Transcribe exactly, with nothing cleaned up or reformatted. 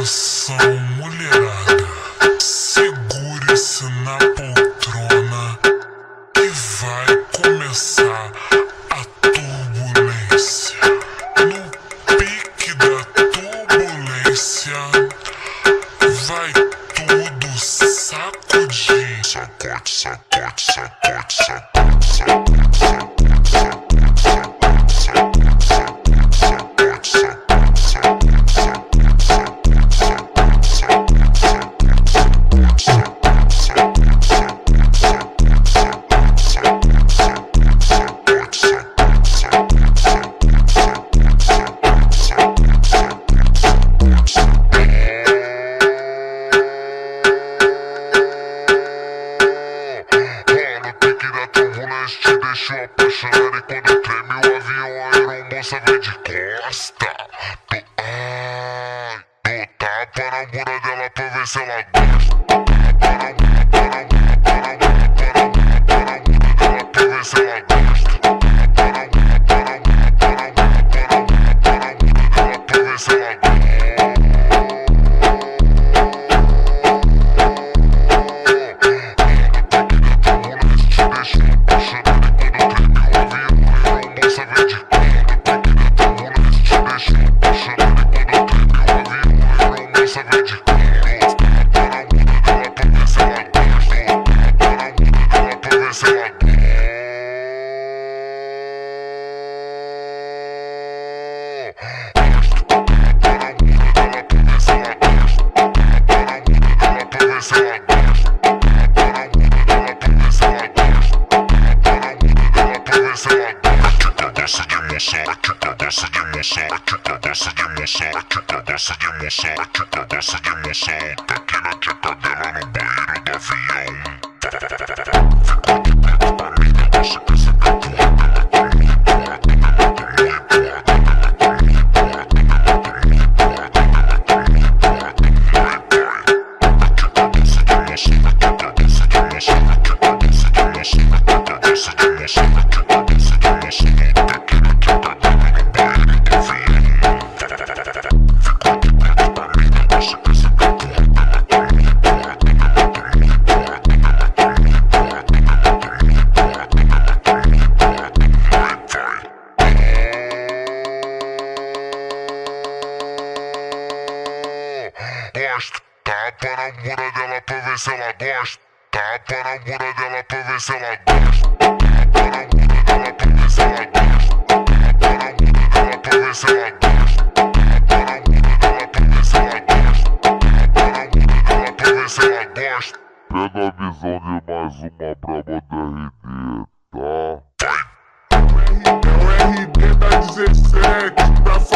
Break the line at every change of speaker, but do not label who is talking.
Atenção, mulherada, segure-se na poltrona que vai começar a turbulência. No pique da turbulência vai tudo sacudir. Sacode, sacode, sacode, sacode, sacode, sacode, sacode, sacode, sacode, sacode, sacode, sacode. Te deixou apaixonado e quando treme o avião, a aeromoça vem de costa. Do ai, do tapa na bunda dela pra ver se ela gosta. Tapa na bunda, tapa na bunda, tapa na bunda, tapa na bunda dela pra ver se ela gosta. Tapa na bunda, tapa na bunda, tapa na bunda, tapa na bunda dela pra ver se ela gosta. Gosta de emoção, que gosta de emoção, que gosta de emoção, que gosta de emoção. Tá aqui na tcheca dela no banheiro do avião. Ficou de perto pra mim, você quer saber porra dela comigo, porra dela comigo, porra dela comigo, porra dela comigo, porra dela comigo, porra dela comigo. Aqui gosta de emoção, aqui gosta de emoção, aqui gosta de emoção, aqui gosta de emoção, aqui gosta de emoção. Tá aqui na tcheca dela no banheiro do avião. Ficou de perto pra mim, você quer saber porra dela comigo, porra dela comigo, porra dela comigo, porra dela comigo, porra dela comigo, porra dela vai. Gosto, tapa na bunda dela pra ver se ela gosta. Tapa na bunda dela pra ver se ela gosta. Tapa na bunda dela pra ver se ela gosta. Tapa na bunda dela pra ver se ela gosta. Tapa na bunda dela pra ver se ela gosta. Tapa na bunda dela pra ver se ela gosta. Pega a visão de mais uma braba da R D, tá? Vai!
É o R D da dezessete, pra